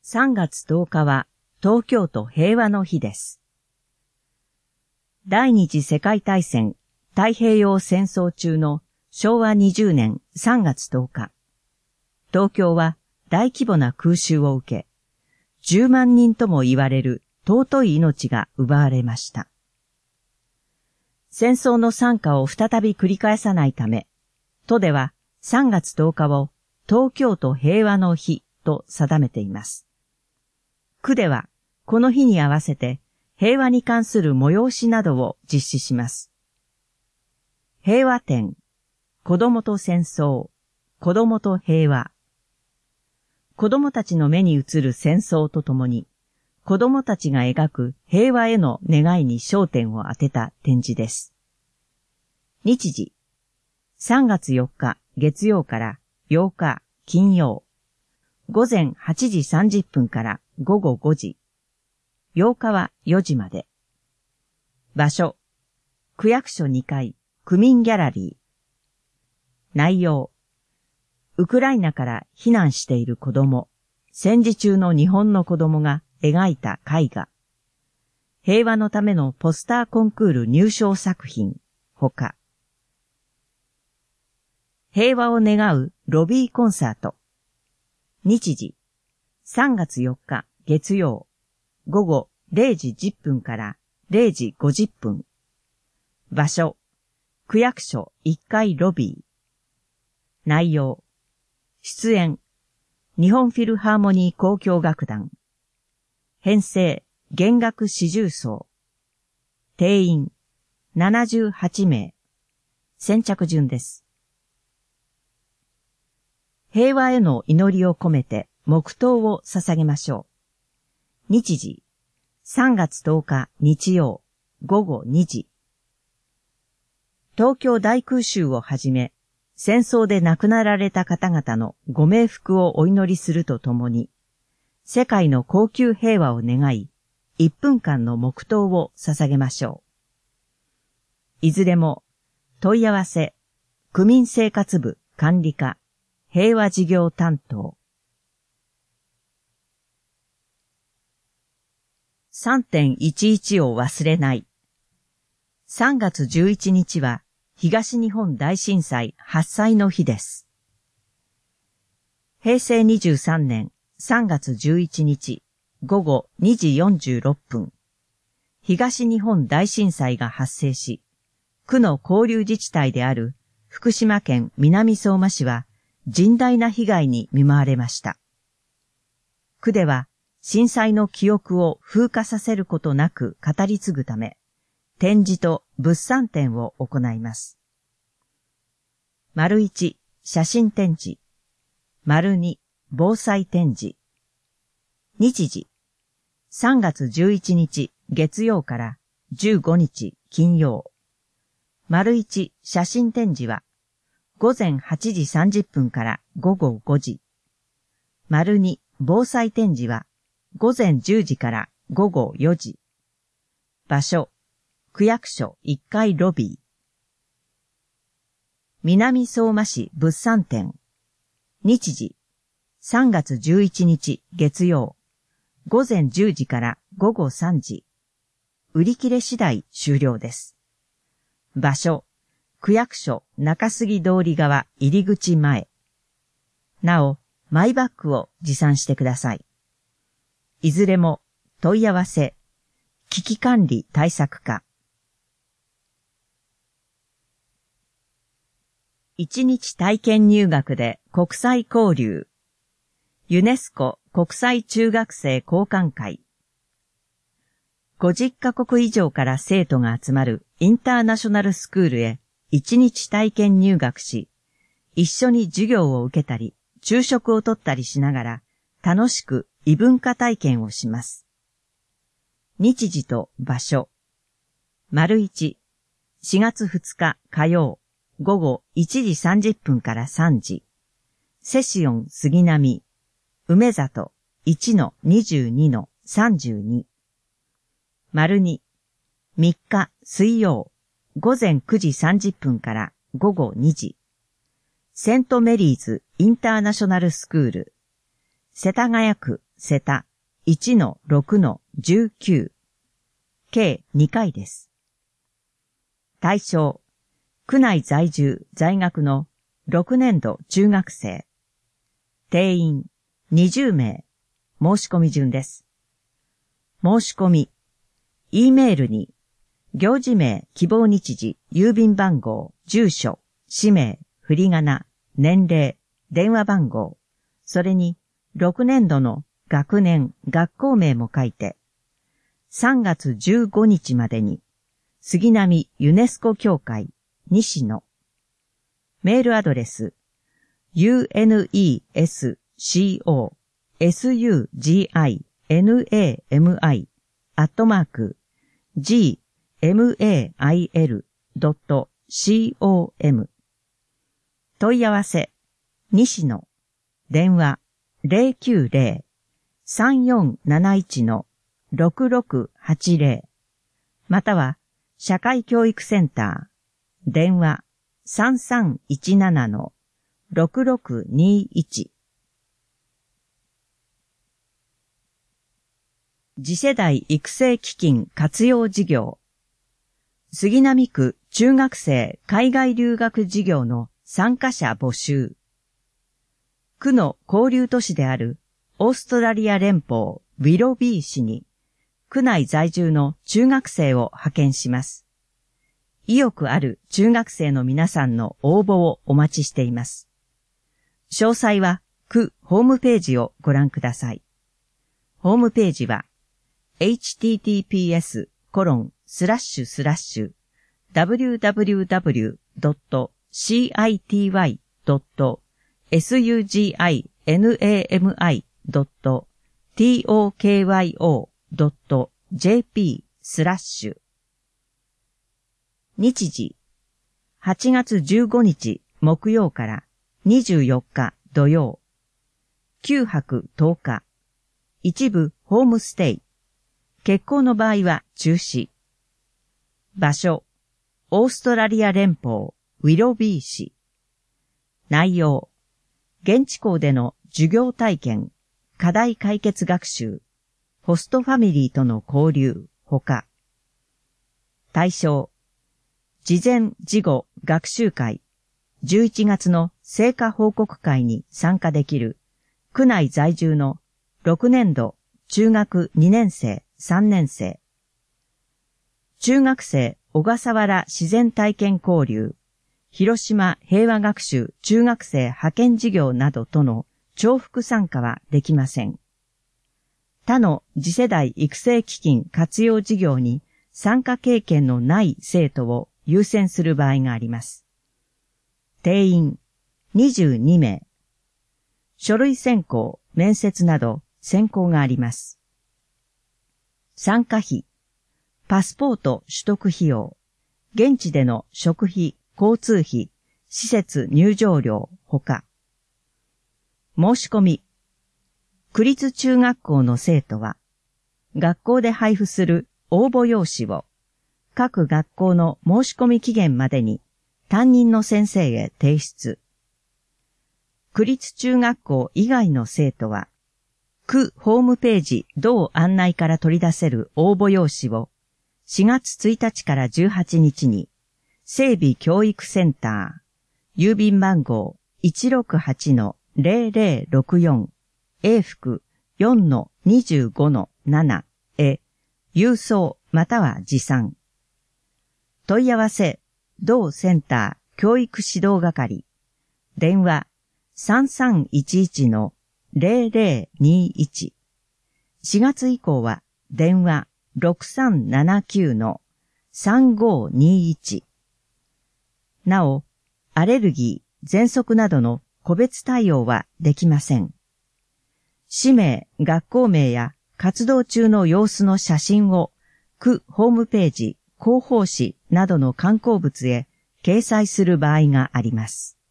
3月10日は東京都平和の日です。第二次世界大戦太平洋戦争中の昭和20年3月10日、東京は大規模な空襲を受け、10万人とも言われる尊い命が奪われました。戦争の惨禍を再び繰り返さないため、都では3月10日を東京都平和の日と定めています。区ではこの日に合わせて平和に関する催しなどを実施します。平和展、子供と戦争、子供と平和。子供たちの目に映る戦争とともに、子供たちが描く平和への願いに焦点を当てた展示です。日時、3月4日月曜から8日金曜、午前8時30分から午後5時、8日は4時まで。場所、区役所2階、区民ギャラリー。内容、ウクライナから避難している子供、戦時中の日本の子供が描いた絵画。平和のためのポスターコンクール入賞作品、ほか。平和を願うロビーコンサート。日時、3月4日月曜、午後0時10分から0時50分。場所、区役所1階ロビー。内容、出演、日本フィルハーモニー交響楽団。編成、弦楽四重奏。定員、78名。先着順です。平和への祈りを込めて黙祷を捧げましょう。日時、3月10日日曜、午後2時。東京大空襲をはじめ、戦争で亡くなられた方々のご冥福をお祈りするとともに、世界の恒久平和を願い、1分間の黙祷を捧げましょう。いずれも、問い合わせ、区民生活部管理課、平和事業担当。3.11 を忘れない。3月11日は東日本大震災発災の日です。平成23年3月11日午後2時46分、東日本大震災が発生し、区の交流自治体である福島県南相馬市は甚大な被害に見舞われました。区では震災の記憶を風化させることなく語り継ぐため、展示と物産展を行います。1、写真展示。2、防災展示。日時、3月11日月曜から15日金曜。1、写真展示は、午前8時30分から午後5時。2、防災展示は、午前10時から午後4時。場所、区役所1階ロビー。南相馬市物産展。日時、3月11日月曜、午前10時から午後3時。売り切れ次第終了です。場所、区役所中杉通り側入り口前。なお、マイバッグを持参してください。いずれも問い合わせ、危機管理対策課。1日体験入学で国際交流。ユネスコ国際中学生交換会。50カ国以上から生徒が集まるインターナショナルスクールへ1日体験入学し、一緒に授業を受けたり、昼食をとったりしながら楽しく異文化体験をします。日時と場所。1、4月2日火曜、午後1時30分から3時。セシオン杉並、梅里 1-22-32。2、3日水曜、午前9時30分から午後2時。セントメリーズインターナショナルスクール、世田谷区瀬田 1-6-19 計2回です。対象、区内在住在学の6年度中学生。定員20名。申し込み順です。申し込み、E メールに、行事名、希望日時、郵便番号、住所、氏名、振り仮名、年齢、電話番号、それに6年度の学年、学校名も書いて、3月15日までに、杉並ユネスコ協会、西野。メールアドレス、unesco-sugimi-gmail.com。問い合わせ、西野。電話、090-3471-6680。または、社会教育センター、電話、3317-6621。次世代育成基金活用事業。杉並区中学生海外留学事業の参加者募集。区の交流都市であるオーストラリア連邦ウィロビー市に区内在住の中学生を派遣します。意欲ある中学生の皆さんの応募をお待ちしています。詳細は区ホームページをご覧ください。ホームページはwww.city.suginami.tokyo.jp/日時8月15日木曜から24日土曜9泊10日一部ホームステイ欠航の場合は中止場所オーストラリア連邦ウィロビー市内容現地校での授業体験課題解決学習ホストファミリーとの交流ほか対象事前事後学習会11月の成果報告会に参加できる区内在住の6年度中学2年生3年生中学生小笠原自然体験交流広島平和学習中学生派遣事業などとの重複参加はできません。他の次世代育成基金活用事業に参加経験のない生徒を優先する場合があります。定員22名。書類選考、面接など選考があります。参加費、パスポート取得費用、現地での食費、交通費、施設入場料ほか。申し込み、区立中学校の生徒は、学校で配布する応募用紙を、各学校の申し込み期限までに担任の先生へ提出。区立中学校以外の生徒は、区ホームページ同案内から取り出せる応募用紙を4月1日から18日に整備教育センター、郵便番号 168-0064 永福 4-25-7 へ郵送または持参。問い合わせ、同センター教育指導係、電話 3311-0021。4月以降は電話 6379-3521。なお、アレルギー、喘息などの個別対応はできません。氏名、学校名や活動中の様子の写真を区ホームページ、広報誌などの刊行物へ掲載する場合があります。